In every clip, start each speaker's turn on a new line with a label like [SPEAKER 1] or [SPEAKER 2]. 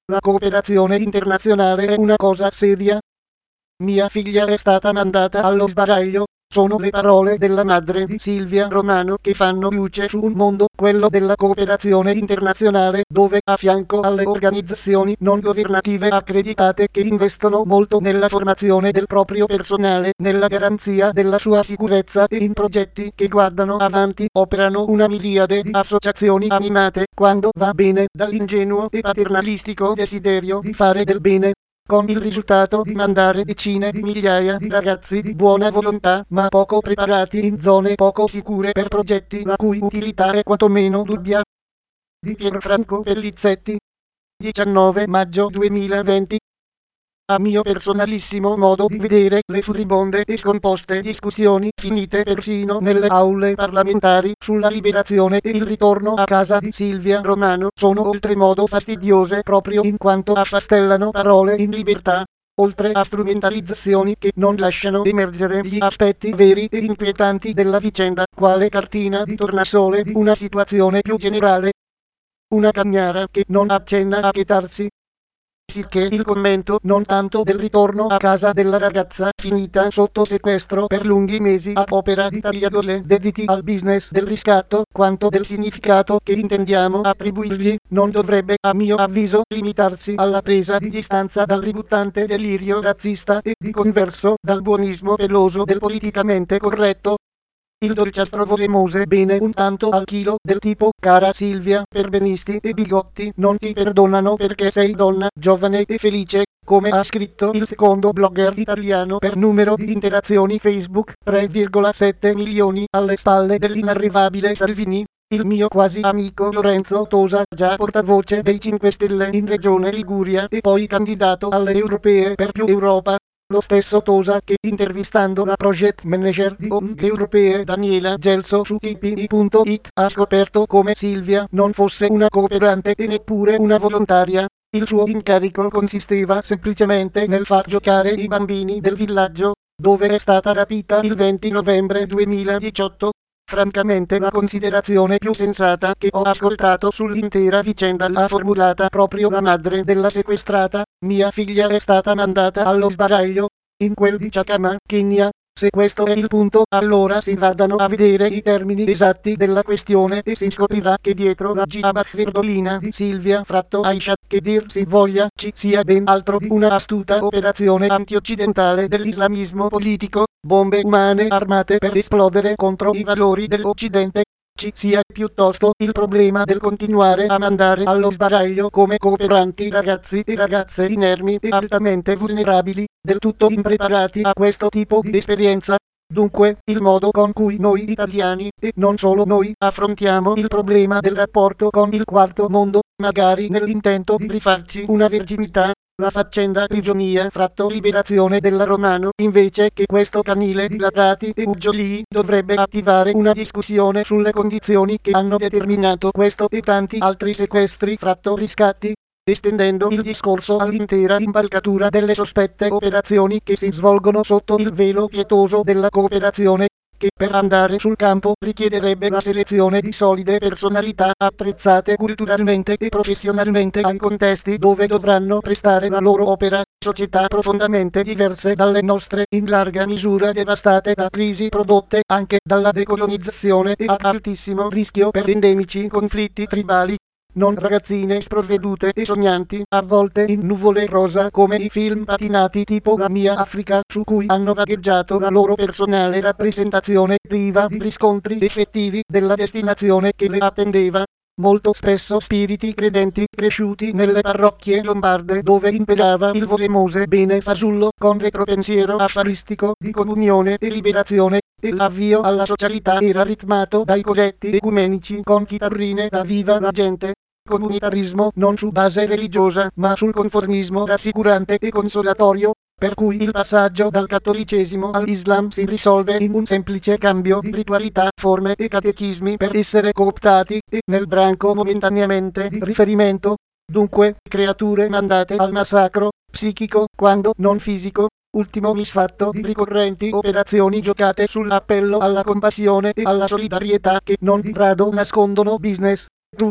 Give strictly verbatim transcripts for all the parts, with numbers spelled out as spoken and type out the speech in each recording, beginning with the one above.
[SPEAKER 1] La cooperazione internazionale è una cosa seria. Mia figlia è stata mandata allo sbaraglio. Sono le parole della madre di Silvia Romano che fanno luce su un mondo, quello della cooperazione internazionale, dove a fianco alle organizzazioni non governative accreditate che investono molto nella formazione del proprio personale, nella garanzia della sua sicurezza e in progetti che guardano avanti, operano una miriade di associazioni animate, quando va bene, dall'ingenuo e paternalistico desiderio di fare del bene, con il risultato di mandare decine di migliaia di ragazzi di buona volontà, ma poco preparati in zone poco sicure per progetti la cui utilità è quantomeno dubbia. Di Pierfranco Pellizzetti, diciannove maggio duemilaventi. A mio personalissimo modo di vedere, le furibonde e scomposte discussioni, finite persino nelle aule parlamentari, sulla liberazione e il ritorno a casa di Silvia Romano, sono oltremodo fastidiose proprio in quanto affastellano parole in libertà, oltre a strumentalizzazioni che non lasciano emergere gli aspetti veri e inquietanti della vicenda, quale cartina di tornasole di una situazione più generale. Una cagnara che non accenna a chetarsi. Sicché il commento non tanto del ritorno a casa della ragazza finita sotto sequestro per lunghi mesi a opera di tagliagole dediti al business del riscatto, quanto del significato che intendiamo attribuirgli, non dovrebbe a mio avviso limitarsi alla presa di distanza dal ributtante delirio razzista e di converso dal buonismo peloso del politicamente corretto. Il dolciastro volemose bene un tanto al chilo del tipo: cara Silvia, perbenisti e bigotti non ti perdonano perché sei donna, giovane e felice, come ha scritto il secondo blogger italiano per numero di interazioni Facebook, tre virgola sette milioni, alle spalle dell'inarrivabile Salvini. Il mio quasi amico Lorenzo Tosa, già portavoce dei cinque Stelle in Regione Liguria e poi candidato alle europee per Più Europa. Lo stesso Tosa che, intervistando la project manager di O N G Europee Daniela Gelso su T P I punto it, ha scoperto come Silvia non fosse una cooperante e neppure una volontaria. Il suo incarico consisteva semplicemente nel far giocare i bambini del villaggio, dove è stata rapita il venti novembre duemiladiciotto. Francamente la considerazione più sensata che ho ascoltato sull'intera vicenda l'ha formulata proprio la madre della sequestrata: mia figlia è stata mandata allo sbaraglio, in quel di Chakama, Kenya. Se questo è il punto, allora si vadano a vedere i termini esatti della questione e si scoprirà che dietro la Jabach verdolina di Silvia fratto Aisha, che dir si voglia, ci sia ben altro di una astuta operazione antioccidentale dell'islamismo politico, bombe umane armate per esplodere contro i valori dell'Occidente. Ci sia piuttosto il problema del continuare a mandare allo sbaraglio come cooperanti ragazzi e ragazze inermi e altamente vulnerabili, del tutto impreparati a questo tipo di esperienza. Dunque, il modo con cui noi italiani, e non solo noi, affrontiamo il problema del rapporto con il quarto mondo, magari nell'intento di rifarci una verginità, la faccenda prigionia fratto liberazione della Romano, invece che questo canile di latrati e uggiolii, dovrebbe attivare una discussione sulle condizioni che hanno determinato questo e tanti altri sequestri fratto riscatti, estendendo il discorso all'intera impalcatura delle sospette operazioni che si svolgono sotto il velo pietoso della cooperazione, che per andare sul campo richiederebbe la selezione di solide personalità attrezzate culturalmente e professionalmente ai contesti dove dovranno prestare la loro opera, società profondamente diverse dalle nostre, in larga misura devastate da crisi prodotte anche dalla decolonizzazione e ad altissimo rischio per endemici conflitti tribali. Non ragazzine sprovvedute e sognanti, avvolte in nuvole rosa come i film patinati tipo La mia Africa, su cui hanno vagheggiato la loro personale rappresentazione, priva di riscontri effettivi della destinazione che le attendeva. Molto spesso spiriti credenti cresciuti nelle parrocchie lombarde dove imperava il volemose bene fasullo con retropensiero affaristico di comunione e liberazione, e l'avvio alla socialità era ritmato dai coretti ecumenici con chitarrine da viva la gente. Comunitarismo non su base religiosa ma sul conformismo rassicurante e consolatorio, per cui il passaggio dal cattolicesimo all'Islam si risolve in un semplice cambio di ritualità, forme e catechismi per essere cooptati, e nel branco momentaneamente di riferimento. Dunque, creature mandate al massacro psichico, quando non fisico, ultimo misfatto di ricorrenti operazioni giocate sull'appello alla compassione e alla solidarietà che non di rado nascondono business, truffe,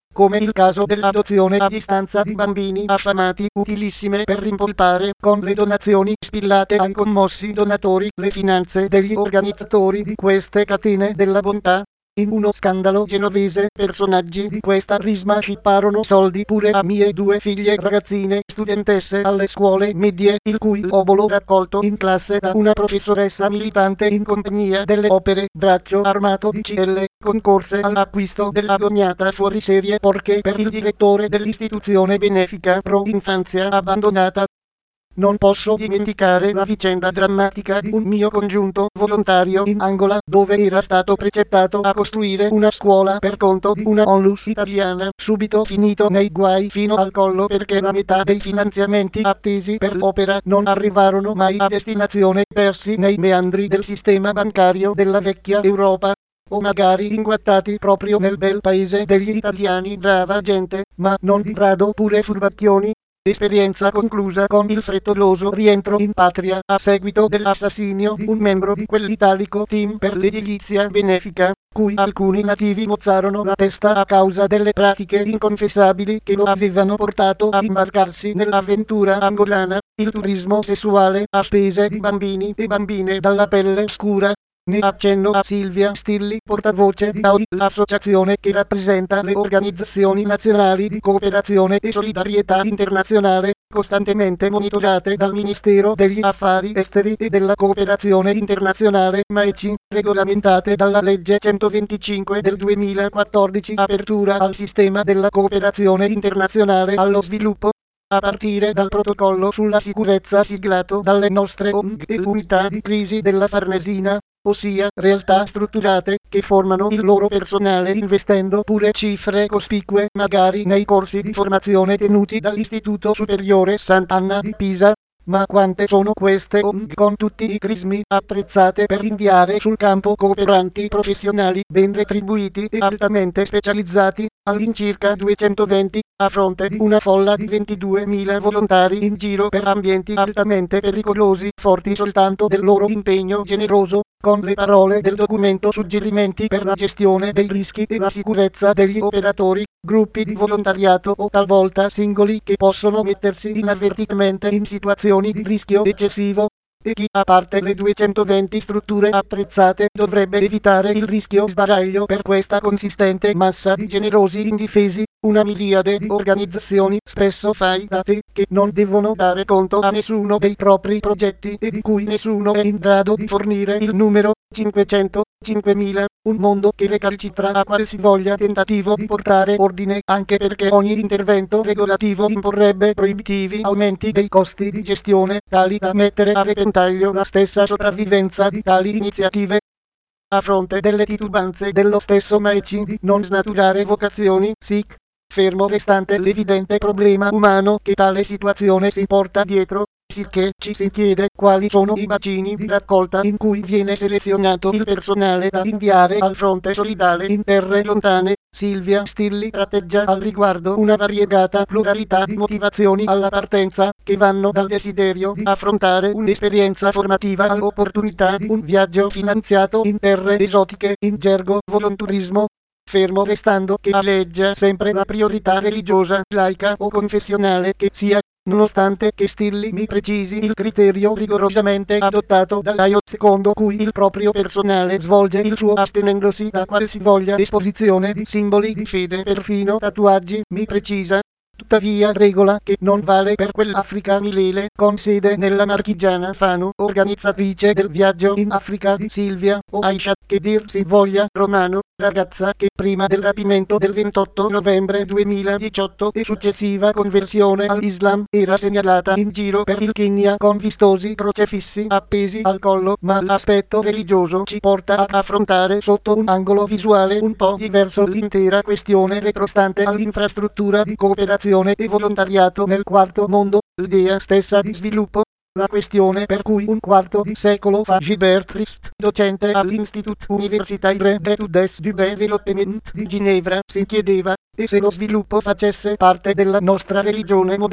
[SPEAKER 1] come il caso dell'adozione a distanza di bambini affamati, utilissime per rimpolpare con le donazioni spillate ai commossi donatori le finanze degli organizzatori di queste catene della bontà. In uno scandalo genovese, personaggi di questa risma scipparono soldi pure a mie due figlie ragazzine studentesse alle scuole medie, il cui obolo raccolto in classe da una professoressa militante in compagnia delle opere braccio armato di C L concorse all'acquisto dell'agognata fuoriserie Porche per il direttore dell'istituzione benefica pro infanzia abbandonata. Non posso dimenticare la vicenda drammatica di un mio congiunto volontario in Angola, dove era stato precettato a costruire una scuola per conto di una onlus italiana, subito finito nei guai fino al collo perché la metà dei finanziamenti attesi per l'opera non arrivarono mai a destinazione, persi nei meandri del sistema bancario della vecchia Europa. O magari inguattati proprio nel bel paese degli italiani, brava gente, ma non di rado pure furbacchioni. Esperienza conclusa con il frettoloso rientro in patria a seguito dell'assassinio di un membro di quell'italico team per l'edilizia benefica, cui alcuni nativi mozzarono la testa a causa delle pratiche inconfessabili che lo avevano portato a imbarcarsi nell'avventura angolana, il turismo sessuale a spese di bambini e bambine dalla pelle scura. Ne accenno a Silvia Stilli, portavoce di A O I, l'associazione che rappresenta le organizzazioni nazionali di cooperazione e solidarietà internazionale, costantemente monitorate dal Ministero degli Affari Esteri e della Cooperazione Internazionale, M A E C, regolamentate dalla legge centoventicinque del duemilaquattordici, apertura al sistema della cooperazione internazionale allo sviluppo. A partire dal protocollo sulla sicurezza siglato dalle nostre O N G e l'unità di crisi della Farnesina, ossia realtà strutturate che formano il loro personale investendo pure cifre cospicue magari nei corsi di formazione tenuti dall'Istituto Superiore Sant'Anna di Pisa. Ma quante sono queste O N G con tutti i crismi attrezzate per inviare sul campo cooperanti professionali ben retribuiti e altamente specializzati, all'incirca duecentoventi, a fronte di una folla di ventiduemila volontari in giro per ambienti altamente pericolosi, forti soltanto del loro impegno generoso. Con le parole del documento Suggerimenti per la gestione dei rischi e la sicurezza degli operatori, gruppi di volontariato o talvolta singoli che possono mettersi inavvertitamente in situazioni di rischio eccessivo, e chi, a parte le duecentoventi strutture attrezzate, dovrebbe evitare il rischio sbaraglio per questa consistente massa di generosi indifesi, una miriade di organizzazioni spesso fai da te che non devono dare conto a nessuno dei propri progetti e di cui nessuno è in grado di fornire il numero. cinquecento, cinquemila, un mondo che recalcitra a qualsivoglia tentativo di portare ordine, anche perché ogni intervento regolativo imporrebbe proibitivi aumenti dei costi di gestione, tali da mettere a repentaglio la stessa sopravvivenza di tali iniziative. A fronte delle titubanze dello stesso M A E C di non snaturare vocazioni S I C, fermo restante l'evidente problema umano che tale situazione si porta dietro, sicché ci si chiede quali sono i bacini di raccolta in cui viene selezionato il personale da inviare al fronte solidale in terre lontane. Silvia Stilli tratteggia al riguardo una variegata pluralità di motivazioni alla partenza, che vanno dal desiderio di affrontare un'esperienza formativa all'opportunità di un viaggio finanziato in terre esotiche, in gergo volonturismo, fermo restando che aleggia sempre la priorità religiosa, laica o confessionale che sia, nonostante che Stilli mi precisi il criterio rigorosamente adottato dall'A I O, secondo cui il proprio personale svolge il suo astenendosi da qualsivoglia esposizione di simboli di fede, perfino tatuaggi, mi precisa. Tuttavia regola che non vale per quell'Africa Milele, con sede nella marchigiana Fano, organizzatrice del viaggio in Africa di Silvia, o Aisha, che dir si voglia, Romano, ragazza che prima del rapimento del ventotto novembre duemiladiciotto e successiva conversione all'Islam era segnalata in giro per il Kenya con vistosi crocefissi appesi al collo, ma l'aspetto religioso ci porta ad affrontare sotto un angolo visuale un po' diverso l'intera questione retrostante all'infrastruttura di cooperazione e volontariato nel quarto mondo, l'idea stessa di sviluppo. La questione per cui un quarto di secolo fa Gilbert Rist, docente all'Institut Universitaire d'Etudes du Développement di Ginevra, si chiedeva, e se lo sviluppo facesse parte della nostra religione moderna,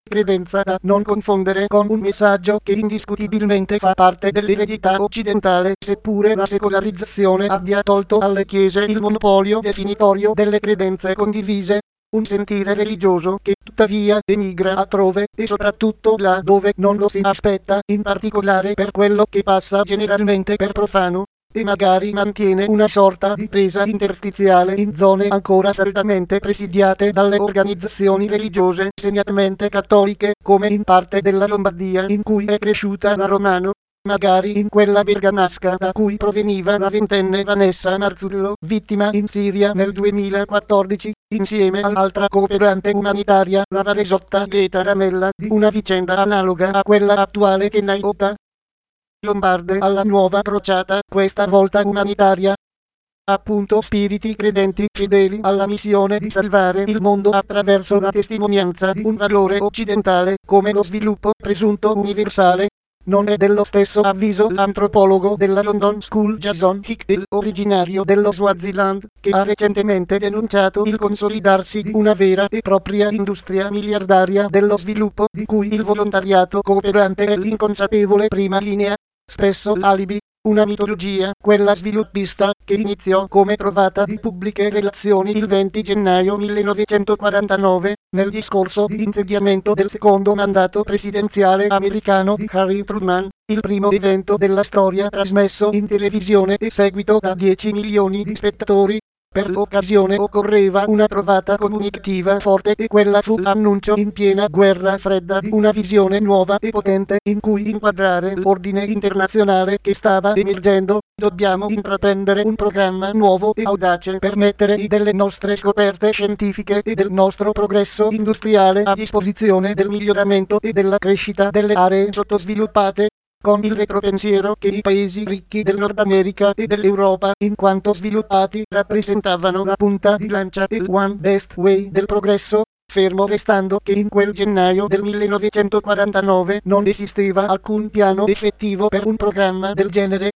[SPEAKER 1] credenza da non confondere con un messaggio che indiscutibilmente fa parte dell'eredità occidentale, seppure la secolarizzazione abbia tolto alle chiese il monopolio definitorio delle credenze condivise. Un sentire religioso che tuttavia emigra altrove e soprattutto là dove non lo si aspetta, in particolare per quello che passa generalmente per profano, e magari mantiene una sorta di presa interstiziale in zone ancora saldamente presidiate dalle organizzazioni religiose segnatamente cattoliche, come in parte della Lombardia in cui è cresciuta la Romano, magari in quella bergamasca da cui proveniva la ventenne Vanessa Marzullo, vittima in Siria nel duemilaquattordici, insieme all'altra cooperante umanitaria, la varesotta Greta Ramella, di una vicenda analoga a quella attuale che Naiota Lombarde alla nuova crociata, questa volta umanitaria. Appunto spiriti credenti fedeli alla missione di salvare il mondo attraverso la testimonianza di un valore occidentale, come lo sviluppo presunto universale. Non è dello stesso avviso l'antropologo della London School Jason Hickel, originario dello Swaziland, che ha recentemente denunciato il consolidarsi di una vera e propria industria miliardaria dello sviluppo di cui il volontariato cooperante è l'inconsapevole prima linea. Spesso l'alibi, una mitologia, quella sviluppista, che iniziò come trovata di pubbliche relazioni il venti gennaio millenovecentoquarantanove, nel discorso di insediamento del secondo mandato presidenziale americano di Harry Truman, il primo evento della storia trasmesso in televisione e seguito da dieci milioni di spettatori. Per l'occasione occorreva una trovata comunicativa forte e quella fu l'annuncio in piena guerra fredda di una visione nuova e potente in cui inquadrare l'ordine internazionale che stava emergendo. Dobbiamo intraprendere un programma nuovo e audace per mettere i delle nostre scoperte scientifiche e del nostro progresso industriale a disposizione del miglioramento e della crescita delle aree sottosviluppate, con il retropensiero che i paesi ricchi del Nord America e dell'Europa, in quanto sviluppati, rappresentavano la punta di lancia e il one best way del progresso, fermo restando che in quel gennaio del millenovecentoquarantanove non esisteva alcun piano effettivo per un programma del genere.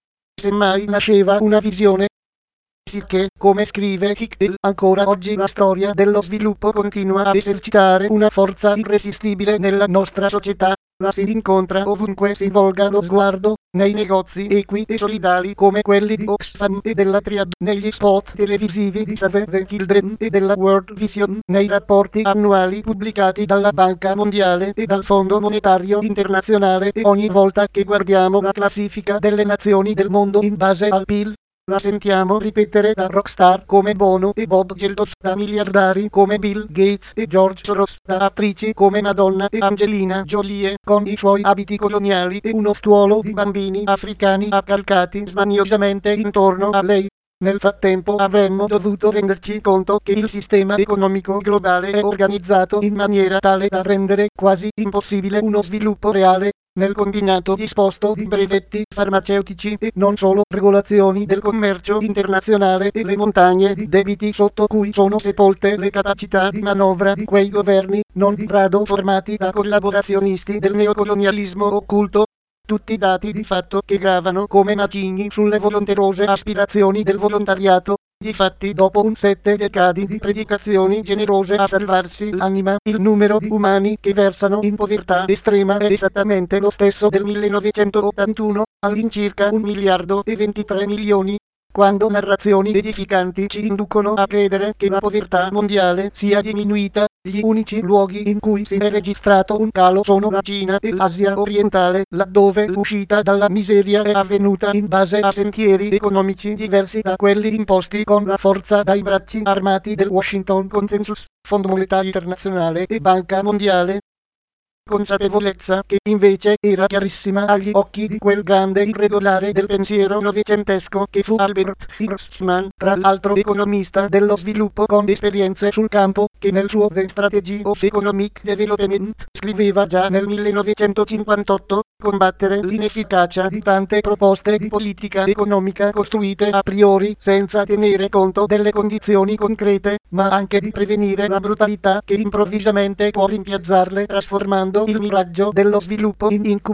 [SPEAKER 1] Semmai nasceva una visione. Sicché, come scrive Hickel, ancora oggi la storia dello sviluppo continua a esercitare una forza irresistibile nella nostra società. La si incontra ovunque si volga lo sguardo, nei negozi equi e solidali come quelli di Oxfam e della Triad, negli spot televisivi di Save the Children e della World Vision, nei rapporti annuali pubblicati dalla Banca Mondiale e dal Fondo Monetario Internazionale e ogni volta che guardiamo la classifica delle nazioni del mondo in base al P I L. La sentiamo ripetere da rockstar come Bono e Bob Geldof, da miliardari come Bill Gates e George Soros, da attrici come Madonna e Angelina Jolie, con i suoi abiti coloniali e uno stuolo di bambini africani accalcati smaniosamente intorno a lei. Nel frattempo avremmo dovuto renderci conto che il sistema economico globale è organizzato in maniera tale da rendere quasi impossibile uno sviluppo reale. Nel combinato disposto di brevetti farmaceutici e non solo regolazioni del commercio internazionale e le montagne di debiti sotto cui sono sepolte le capacità di manovra di quei governi, non di rado formati da collaborazionisti del neocolonialismo occulto. Tutti dati di fatto che gravano come macigni sulle volonterose aspirazioni del volontariato. Difatti, dopo un sette decadi di predicazioni generose a salvarsi l'anima, il numero di umani che versano in povertà estrema è esattamente lo stesso del millenovecentottantuno, all'incirca un miliardo e ventitré milioni. Quando narrazioni edificanti ci inducono a credere che la povertà mondiale sia diminuita, gli unici luoghi in cui si è registrato un calo sono la Cina e l'Asia orientale, laddove l'uscita dalla miseria è avvenuta in base a sentieri economici diversi da quelli imposti con la forza dai bracci armati del Washington Consensus, Fondo Monetario Internazionale e Banca Mondiale. Consapevolezza che invece era chiarissima agli occhi di quel grande irregolare del pensiero novecentesco che fu Albert Hirschman, tra l'altro economista dello sviluppo con esperienze sul campo, che nel suo The Strategy of Economic Development scriveva già nel millenovecentocinquantotto, combattere l'inefficacia di tante proposte di politica economica costruite a priori senza tenere conto delle condizioni concrete, ma anche di prevenire la brutalità che improvvisamente può rimpiazzarle trasformando il miraggio dello sviluppo in incubo.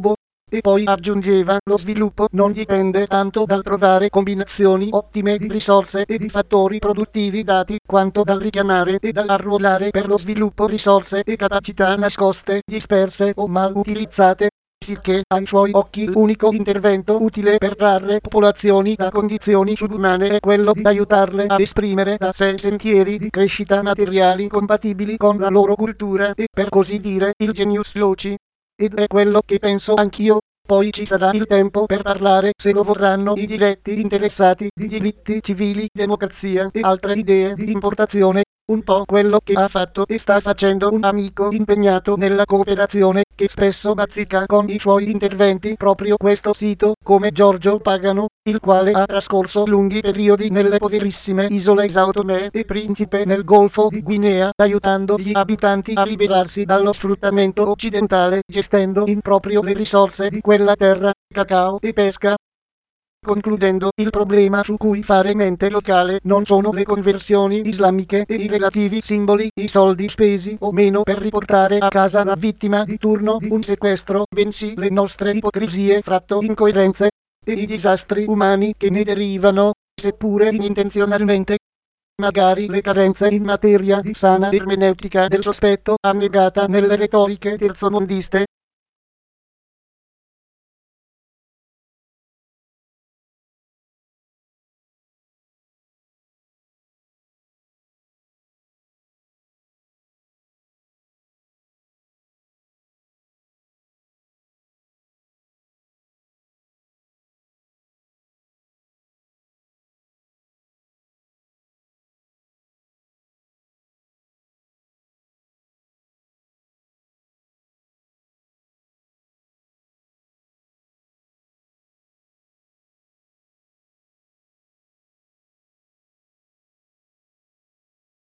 [SPEAKER 1] E poi aggiungeva, lo sviluppo non dipende tanto dal trovare combinazioni ottime di risorse e di fattori produttivi dati, quanto dal richiamare e dall'arruolare per lo sviluppo risorse e capacità nascoste, disperse o mal utilizzate, sicché ai suoi occhi l'unico intervento utile per trarre popolazioni da condizioni subumane è quello di aiutarle ad esprimere da sé sentieri di crescita materiali compatibili con la loro cultura e, per così dire, il genius loci. Ed è quello che penso anch'io. Poi ci sarà il tempo per parlare, se lo vorranno i diretti interessati, di diritti civili, democrazia e altre idee di importazione. Un po' quello che ha fatto e sta facendo un amico impegnato nella cooperazione, che spesso bazzica con i suoi interventi proprio questo sito, come Giorgio Pagano, il quale ha trascorso lunghi periodi nelle poverissime isole Sao Tomé e Principe nel Golfo di Guinea, aiutando gli abitanti a liberarsi dallo sfruttamento occidentale, gestendo in proprio le risorse di quella terra, cacao e pesca. Concludendo, il problema su cui fare mente locale non sono le conversioni islamiche e i relativi simboli, i soldi spesi o meno per riportare a casa la vittima di turno di un sequestro, bensì le nostre ipocrisie fratto incoerenze e i disastri umani che ne derivano, seppure inintenzionalmente. Magari le carenze in materia di sana ermeneutica del sospetto annegata nelle retoriche terzomondiste,